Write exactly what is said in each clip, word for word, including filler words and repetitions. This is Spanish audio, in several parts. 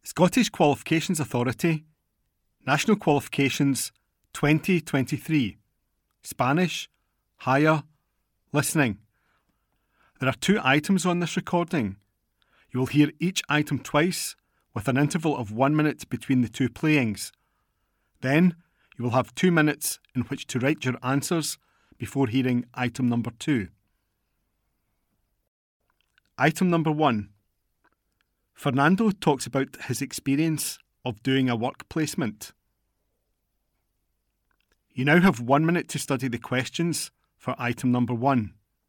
Scottish Qualifications Authority, National Qualifications twenty twenty-three, Spanish, Higher, Listening. There are two items on this recording. You will hear each item twice, with an interval of one minute between the two playings. Then, you will have two minutes in which to write your answers before hearing item number two. Item number one. Fernando talks about his experience of doing a work placement. You now have one minute to study the questions for item number one.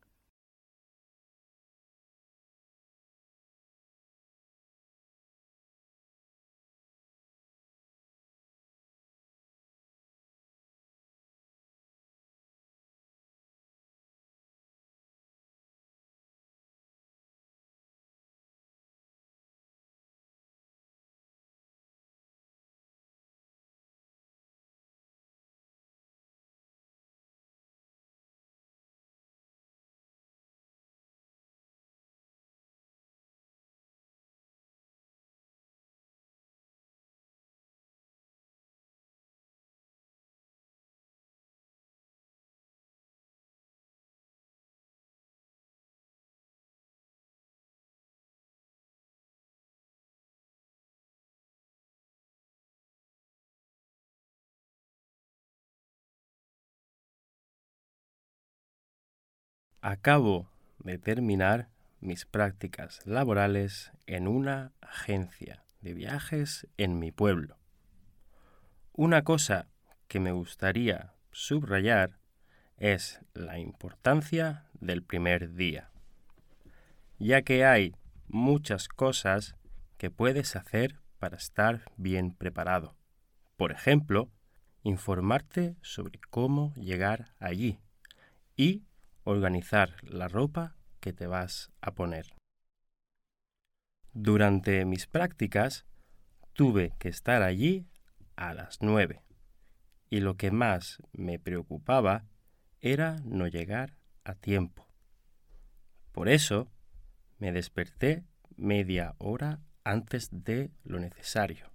Acabo de terminar mis prácticas laborales en una agencia de viajes en mi pueblo. Una cosa que me gustaría subrayar es la importancia del primer día, ya que hay muchas cosas que puedes hacer para estar bien preparado. Por ejemplo, informarte sobre cómo llegar allí y organizar la ropa que te vas a poner. Durante mis prácticas tuve que estar allí a las nueve y lo que más me preocupaba era no llegar a tiempo. Por eso me desperté media hora antes de lo necesario.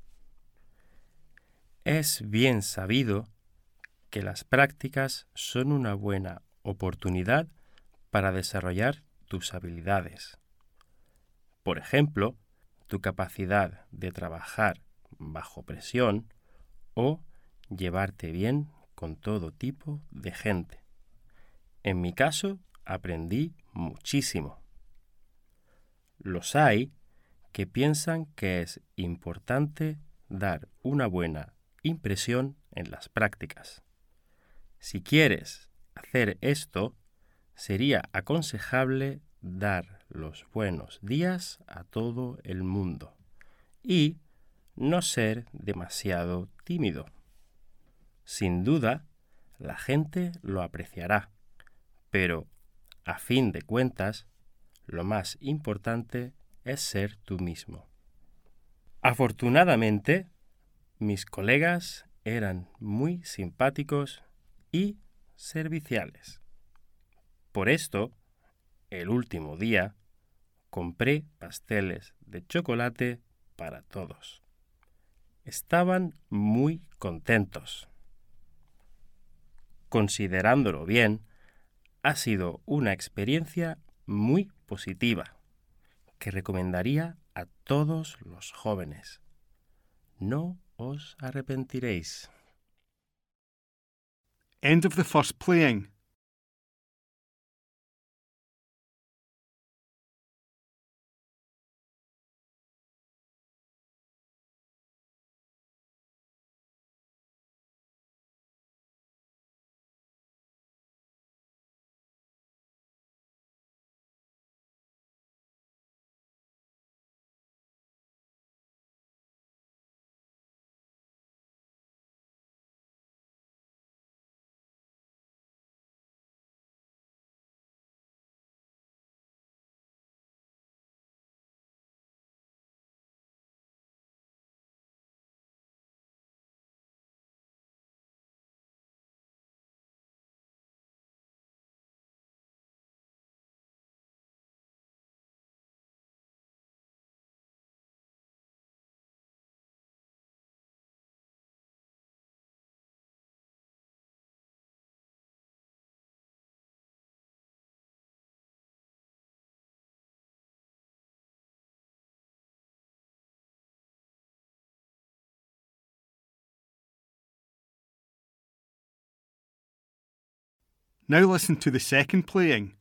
Es bien sabido que las prácticas son una buena oportunidad para desarrollar tus habilidades. Por ejemplo, tu capacidad de trabajar bajo presión o llevarte bien con todo tipo de gente. En mi caso, aprendí muchísimo. Los hay que piensan que es importante dar una buena impresión en las prácticas. Si quieres hacer esto, sería aconsejable dar los buenos días a todo el mundo y no ser demasiado tímido. Sin duda, la gente lo apreciará, pero a fin de cuentas, lo más importante es ser tú mismo. Afortunadamente, mis colegas eran muy simpáticos y serviciales. Por esto, el último día, compré pasteles de chocolate para todos. Estaban muy contentos. Considerándolo bien, ha sido una experiencia muy positiva que recomendaría a todos los jóvenes. No os arrepentiréis. End of the first playing. Now listen to the second playing.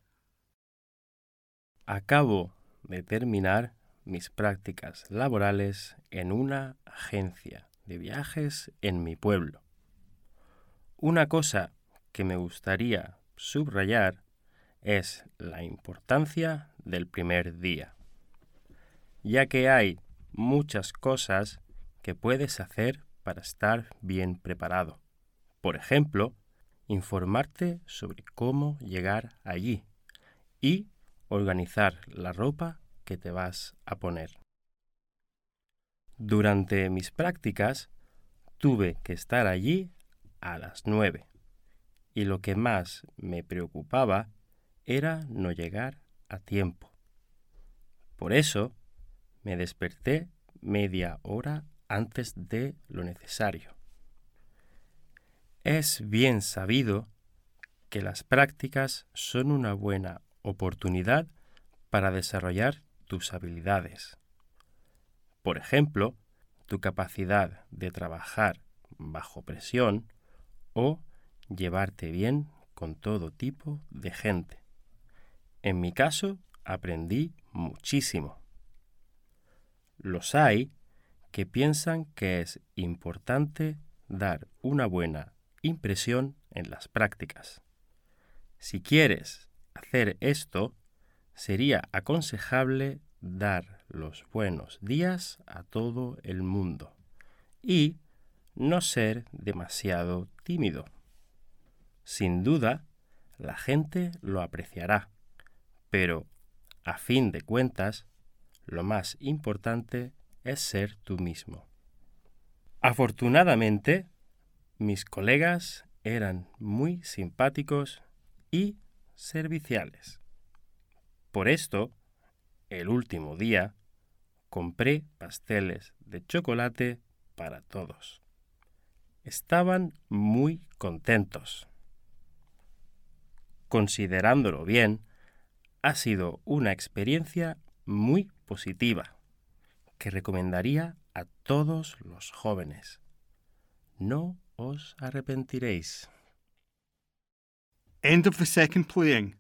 Acabo de terminar mis prácticas laborales en una agencia de viajes en mi pueblo. Una cosa que me gustaría subrayar es la importancia del primer día, ya que hay muchas cosas que puedes hacer para estar bien preparado. Por ejemplo, informarte sobre cómo llegar allí y organizar la ropa que te vas a poner. Durante mis prácticas tuve que estar allí a las nueve y lo que más me preocupaba era no llegar a tiempo. Por eso me desperté media hora antes de lo necesario. Es bien sabido que las prácticas son una buena oportunidad para desarrollar tus habilidades. Por ejemplo, tu capacidad de trabajar bajo presión o llevarte bien con todo tipo de gente. En mi caso, aprendí muchísimo. Los hay que piensan que es importante dar una buena impresión en las prácticas. Si quieres hacer esto, sería aconsejable dar los buenos días a todo el mundo y no ser demasiado tímido. Sin duda, la gente lo apreciará, pero a fin de cuentas, lo más importante es ser tú mismo. Afortunadamente, mis colegas eran muy simpáticos y serviciales. Por esto, el último día, compré pasteles de chocolate para todos. Estaban muy contentos. Considerándolo bien, ha sido una experiencia muy positiva que recomendaría a todos los jóvenes. No os arrepentiréis. End of the second playing.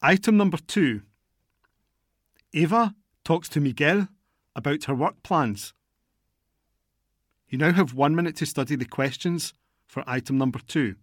Item number two. Eva talks to Miguel about her work plans. You now have one minute to study the questions for item number two.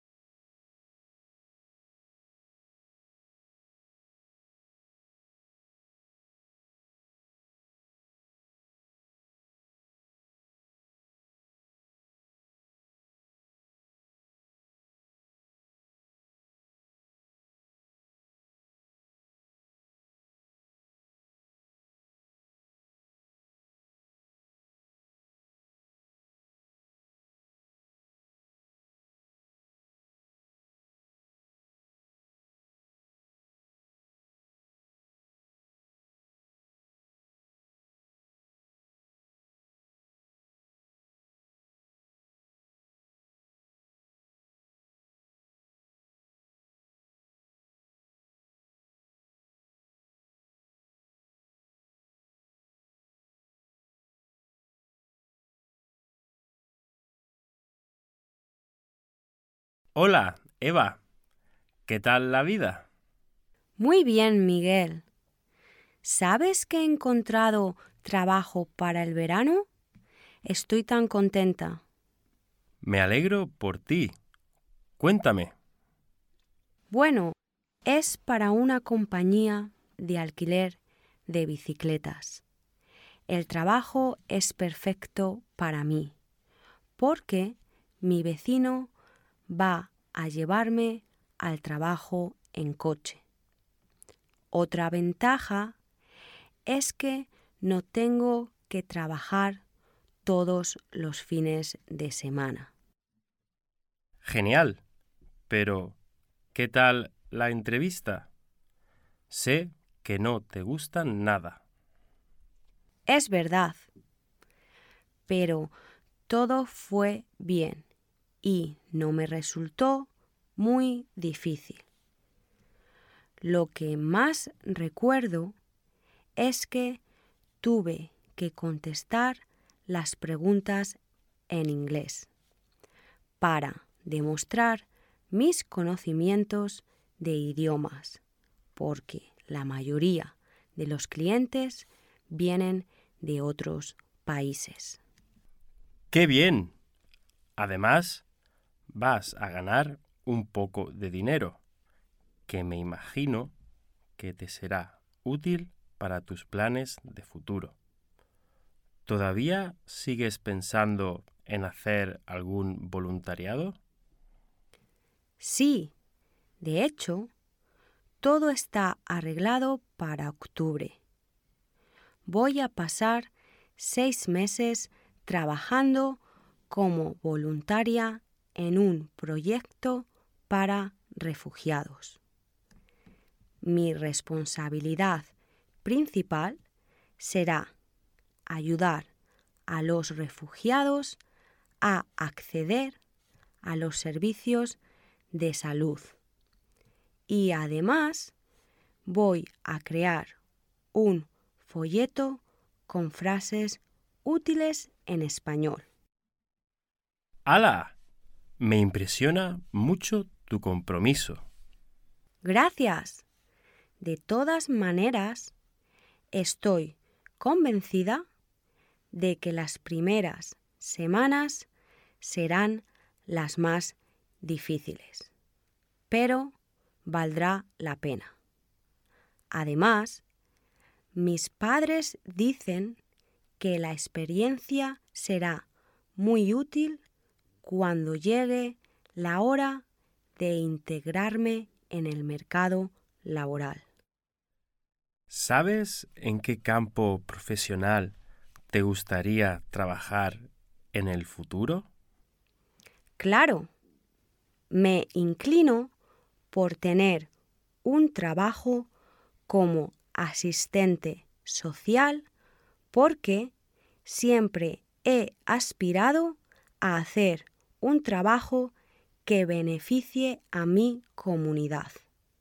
Hola, Eva. ¿Qué tal la vida? Muy bien, Miguel. ¿Sabes que he encontrado trabajo para el verano? Estoy tan contenta. Me alegro por ti. Cuéntame. Bueno, es para una compañía de alquiler de bicicletas. El trabajo es perfecto para mí, porque mi vecino va a llevarme al trabajo en coche. Otra ventaja es que no tengo que trabajar todos los fines de semana. Genial. Pero, ¿qué tal la entrevista? Sé que no te gusta nada. Es verdad, pero todo fue bien y no me resultó muy difícil. Lo que más recuerdo es que tuve que contestar las preguntas en inglés para demostrar mis conocimientos de idiomas, porque la mayoría de los clientes vienen de otros países. ¡Qué bien! Además, vas a ganar un poco de dinero, que me imagino que te será útil para tus planes de futuro. ¿Todavía sigues pensando en hacer algún voluntariado? Sí, de hecho, todo está arreglado para octubre. Voy a pasar seis meses trabajando como voluntaria en un proyecto para refugiados. Mi responsabilidad principal será ayudar a los refugiados a acceder a los servicios de salud. Y además voy a crear un folleto con frases útiles en español. ¡Hala! Me impresiona mucho tu compromiso. Gracias. De todas maneras, estoy convencida de que las primeras semanas serán las más difíciles, pero valdrá la pena. Además, mis padres dicen que la experiencia será muy útil cuando llegue la hora de integrarme en el mercado laboral. ¿Sabes en qué campo profesional te gustaría trabajar en el futuro? Claro, me inclino por tener un trabajo como asistente social porque siempre he aspirado a hacer un trabajo que beneficie a mi comunidad.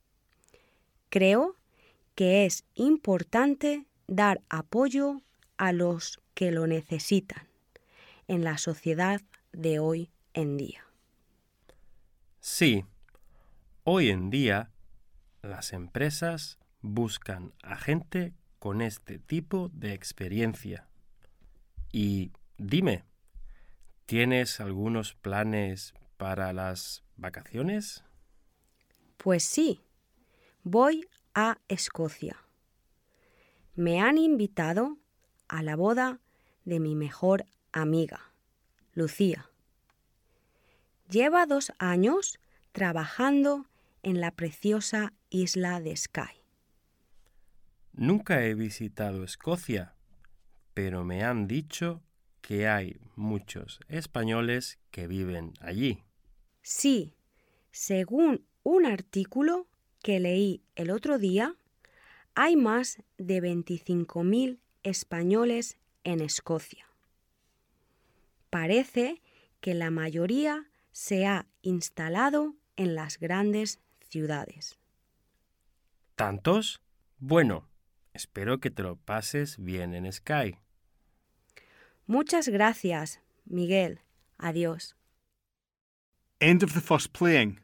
Creo que es importante dar apoyo a los que lo necesitan en la sociedad de hoy en día. Sí, hoy en día Las empresas buscan a gente con este tipo de experiencia. Y dime, ¿tienes algunos planes para las vacaciones? Pues sí, voy a Escocia. Me han invitado a la boda de mi mejor amiga, Lucía. Lleva dos años trabajando en la preciosa isla de Skye. Nunca he visitado Escocia, pero me han dicho que hay muchos españoles que viven allí. Sí, según un artículo que leí el otro día, hay más de veinticinco mil españoles en Escocia. Parece que la mayoría se ha instalado en las grandes ciudades. ¿Tantos? Bueno, espero que te lo pases bien en Skye. Muchas gracias, Miguel. Adiós. End of the first playing.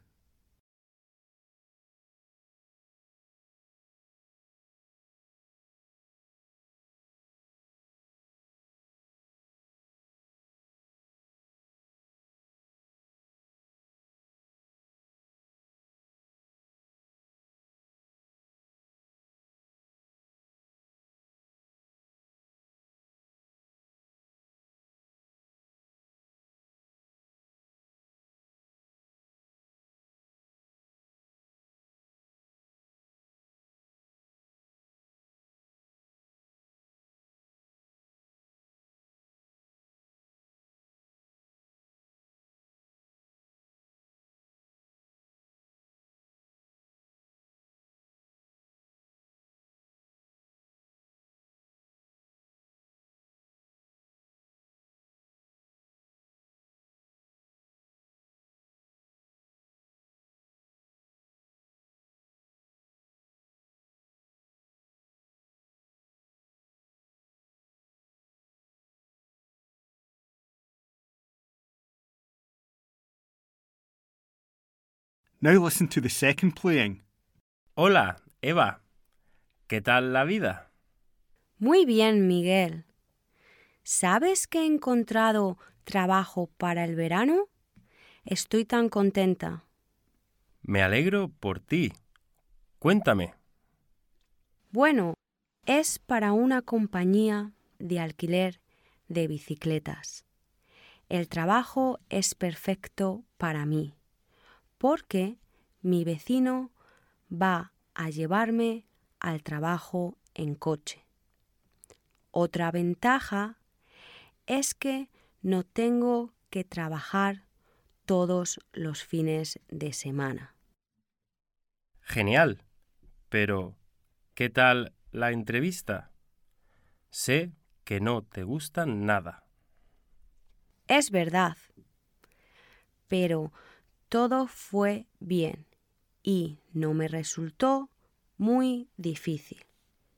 Now listen to the second playing. Hola, Eva. ¿Qué tal la vida? Muy bien, Miguel. ¿Sabes que he encontrado trabajo para el verano? Estoy tan contenta. Me alegro por ti. Cuéntame. Bueno, es para una compañía de alquiler de bicicletas. El trabajo es perfecto para mí, porque mi vecino va a llevarme al trabajo en coche. Otra ventaja es que no tengo que trabajar todos los fines de semana. Genial. Pero, ¿qué tal la entrevista? Sé que no te gusta nada. Es verdad, pero todo fue bien y no me resultó muy difícil.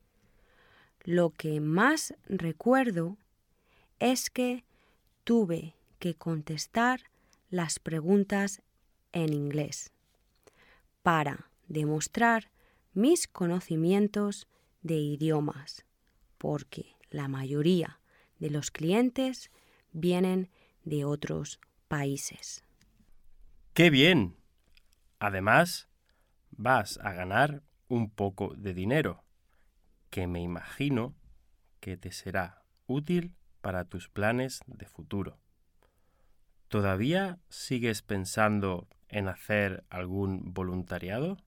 Lo que más recuerdo es que tuve que contestar las preguntas en inglés para demostrar mis conocimientos de idiomas, porque la mayoría de los clientes vienen de otros países. ¡Qué bien! Además, vas a ganar un poco de dinero, que me imagino que te será útil para tus planes de futuro. ¿Todavía sigues pensando en hacer algún voluntariado?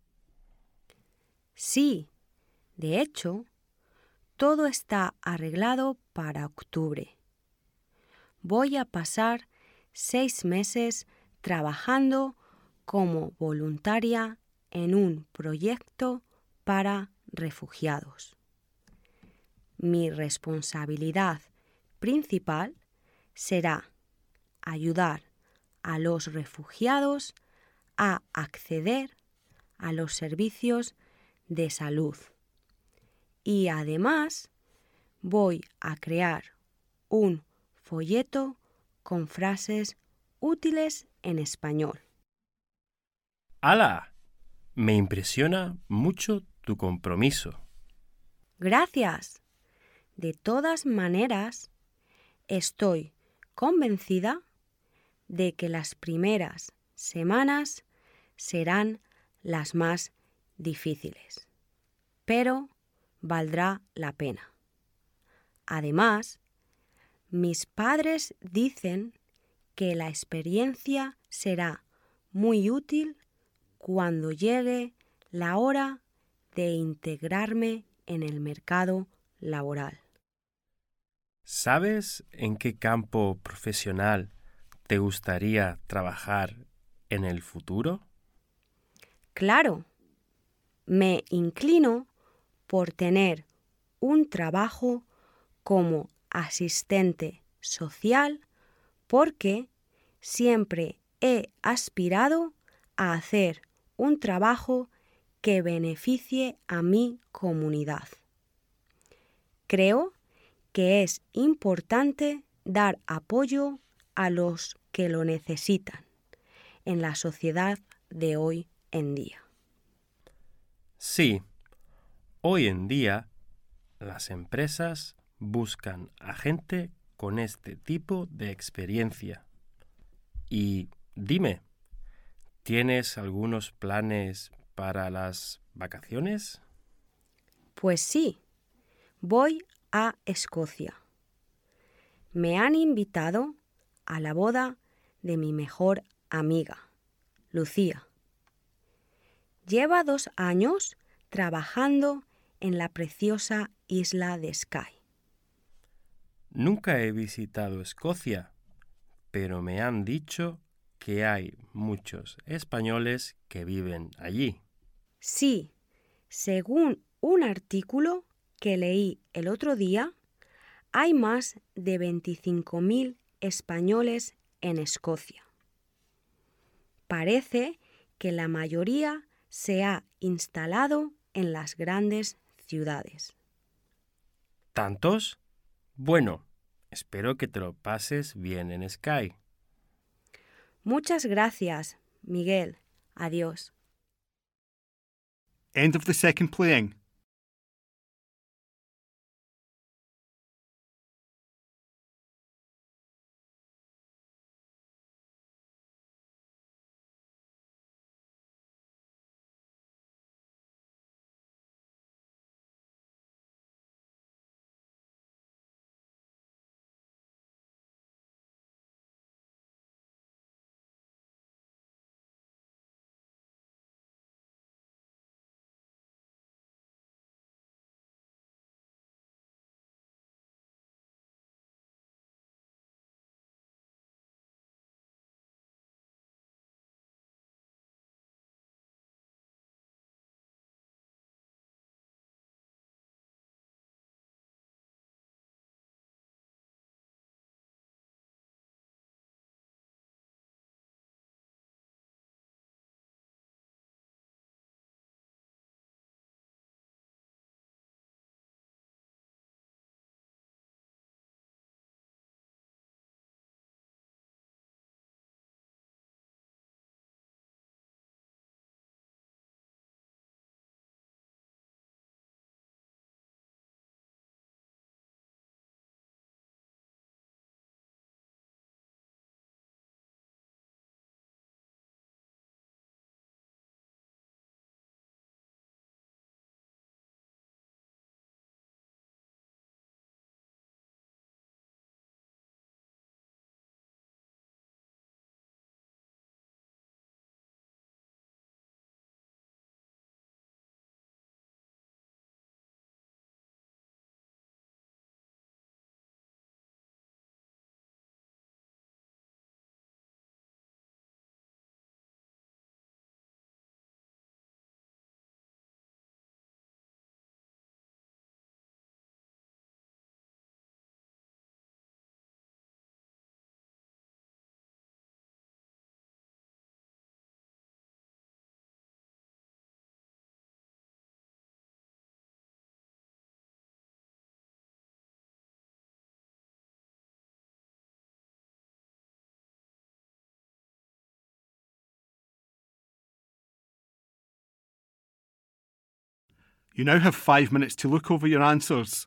Sí, de hecho, todo está arreglado para octubre. Voy a pasar seis meses trabajando como voluntaria en un proyecto para refugiados. Mi responsabilidad principal será ayudar a los refugiados a acceder a los servicios de salud. Y además voy a crear un folleto con frases útiles en español. ¡Hala! Me impresiona mucho tu compromiso. Gracias. De todas maneras, estoy convencida de que las primeras semanas serán las más difíciles, pero valdrá la pena. Además, mis padres dicen que la experiencia será muy útil cuando llegue la hora de integrarme en el mercado laboral. ¿Sabes en qué campo profesional te gustaría trabajar en el futuro? Claro, me inclino por tener un trabajo como asistente social porque siempre he aspirado a hacer un trabajo que beneficie a mi comunidad. Creo que es importante dar apoyo a los que lo necesitan en la sociedad de hoy en día. Sí, hoy en día las empresas buscan a gente con este tipo de experiencia. Y dime, ¿tienes algunos planes para las vacaciones? Pues sí, voy a Escocia. Me han invitado a la boda de mi mejor amiga, Lucía. Lleva dos años trabajando en la preciosa isla de Skye. Nunca he visitado Escocia, pero me han dicho que hay muchos españoles que viven allí. Sí, según un artículo que leí el otro día, hay más de veinticinco mil españoles en Escocia. Parece que la mayoría se ha instalado en las grandes ciudades. ¿Tantos? Bueno, espero que te lo pases bien en Skye. Muchas gracias, Miguel. Adiós. End of the second playing. You now have five minutes to look over your answers.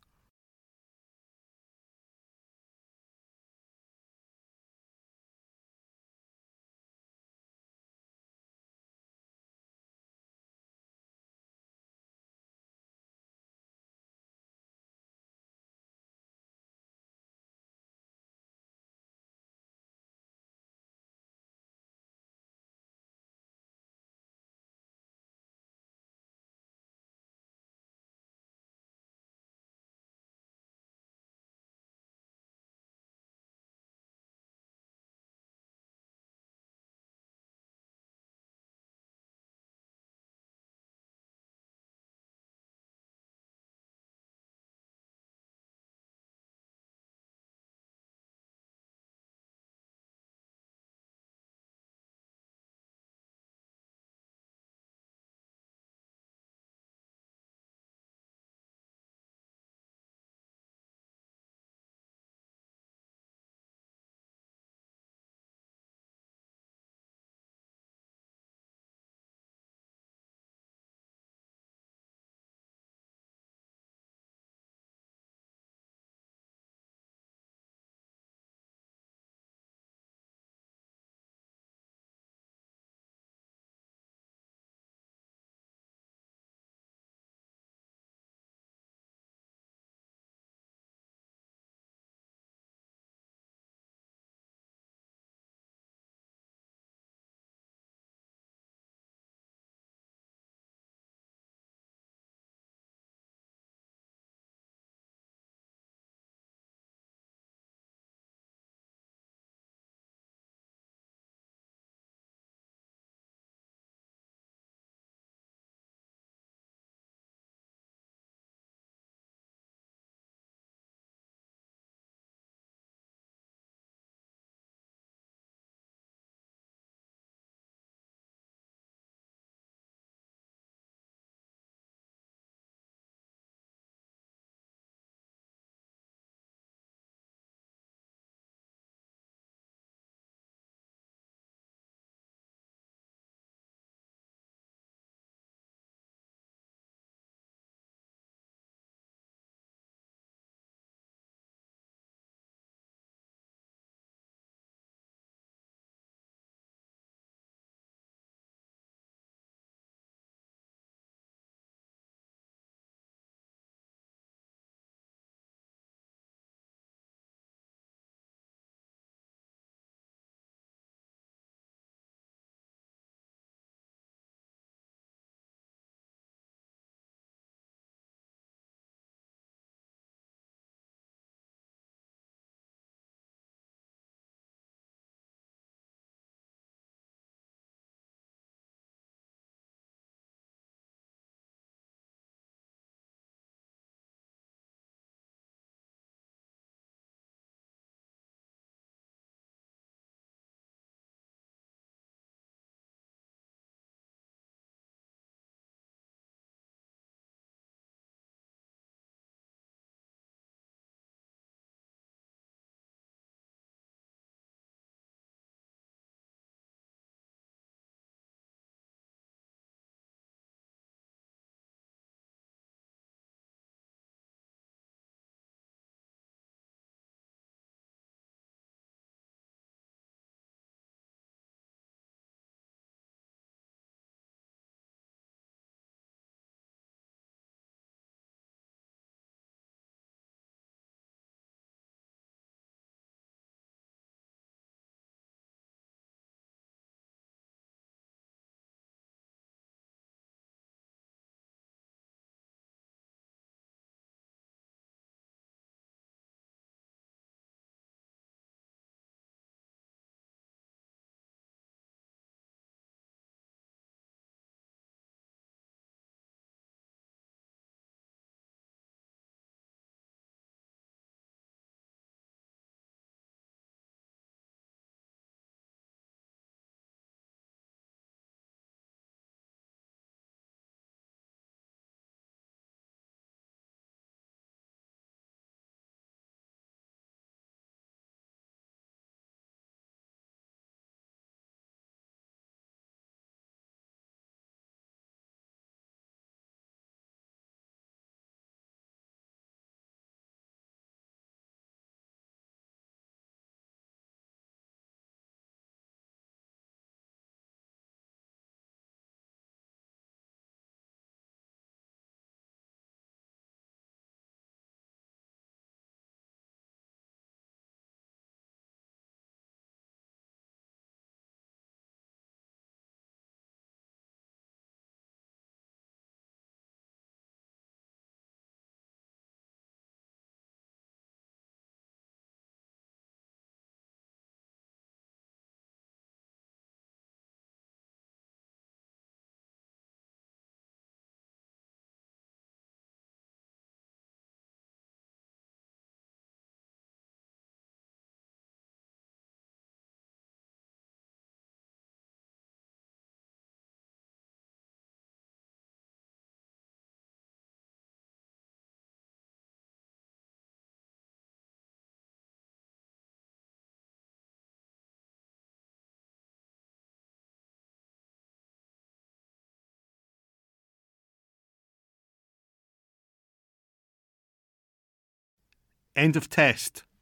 End of test.